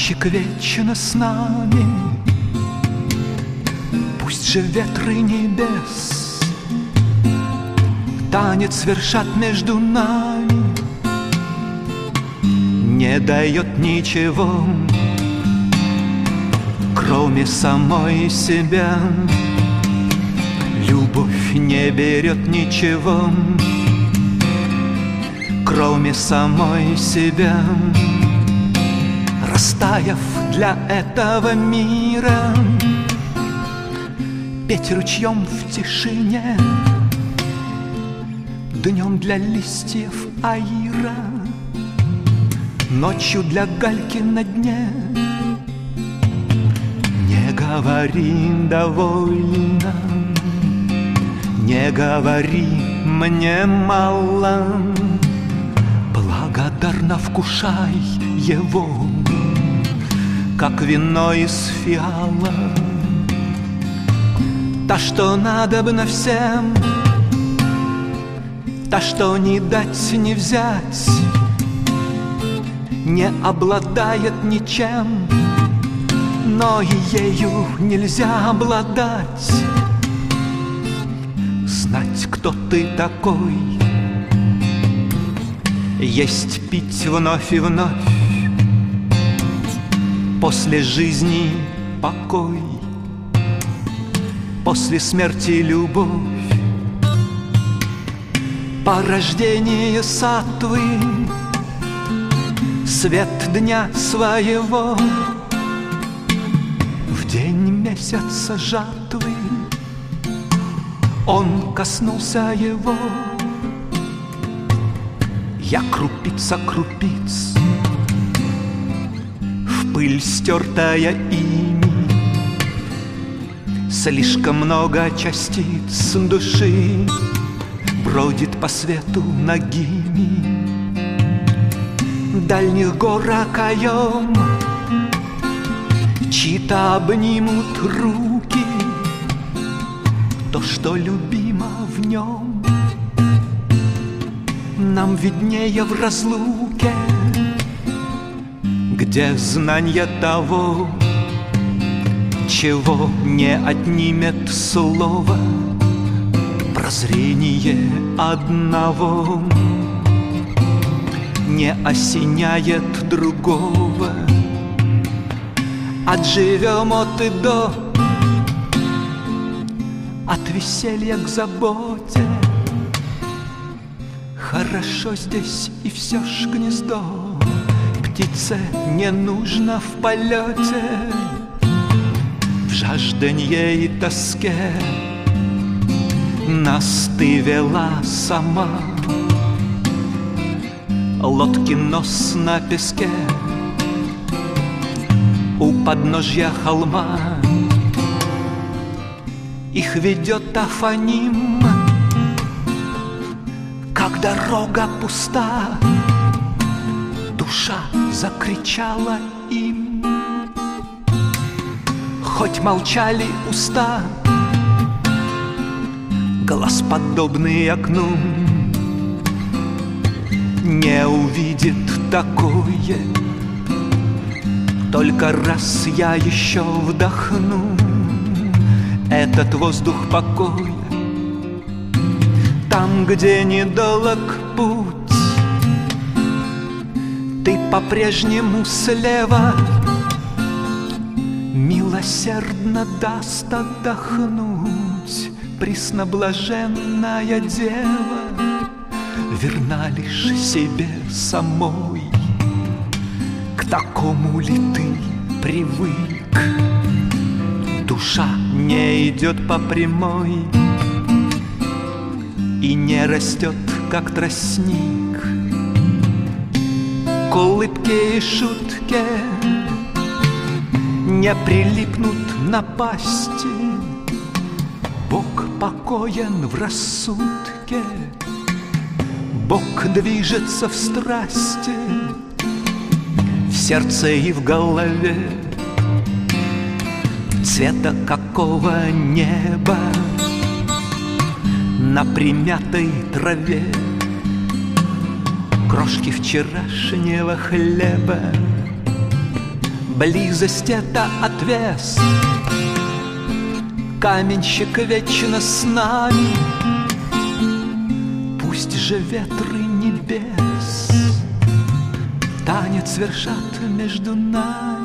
Мальчик вечно с нами, пусть же ветры небес танец вершат между нами, не дает ничего, кроме самой себя. Любовь не берет ничего, кроме самой себя. Растаяв для этого мира, петь ручьем в тишине, днем для листьев аира, ночью для гальки на дне. Не говори довольно, не говори мне мало, благодарно вкушай его, как вино из фиала. Та, что надобно всем, та, что не дать, не взять, не обладает ничем, но и ею нельзя обладать. Знать, кто ты такой, есть пить вновь и вновь, после жизни покой, после смерти любовь, порождение сатвы, свет дня своего, в день месяца жатвы он коснулся его. Я крупица крупиц, в пыль стертая ими, слишком много частиц души бродит по свету нагими. Дальних гор окоем чьи-то обнимут руки, то, что любимо в нем, нам виднее в разлуке, где знанье того, чего не отнимет слово, прозрение одного не осеняет другого. Отживем от и до, от веселья к заботе. Хорошо здесь и все ж гнездо, птице не нужно в полете, в жажданье и тоске нас ты вела сама. Лодки нос на песке у подножья холма, их ведет Афоним. Как дорога пуста, душа закричала им. Хоть молчали уста, глаз подобный окну не увидит такое. Только раз я еще вдохну этот воздух покоя, там, где недолог путь, ты по-прежнему слева, милосердно даст отдохнуть пресноблаженная дева, верна лишь себе самой. К такому ли ты привык? Душа не идет по прямой и не растет, как тростник, к улыбке и шутке не прилипнут напасти. Бог покоен в рассудке, Бог движется в страсти, в сердце и в голове. Цвета какого неба на примятой траве, крошки вчерашнего хлеба Близость — это отвес. Каменщик вечно с нами, пусть же ветры небес танец вершат между нами.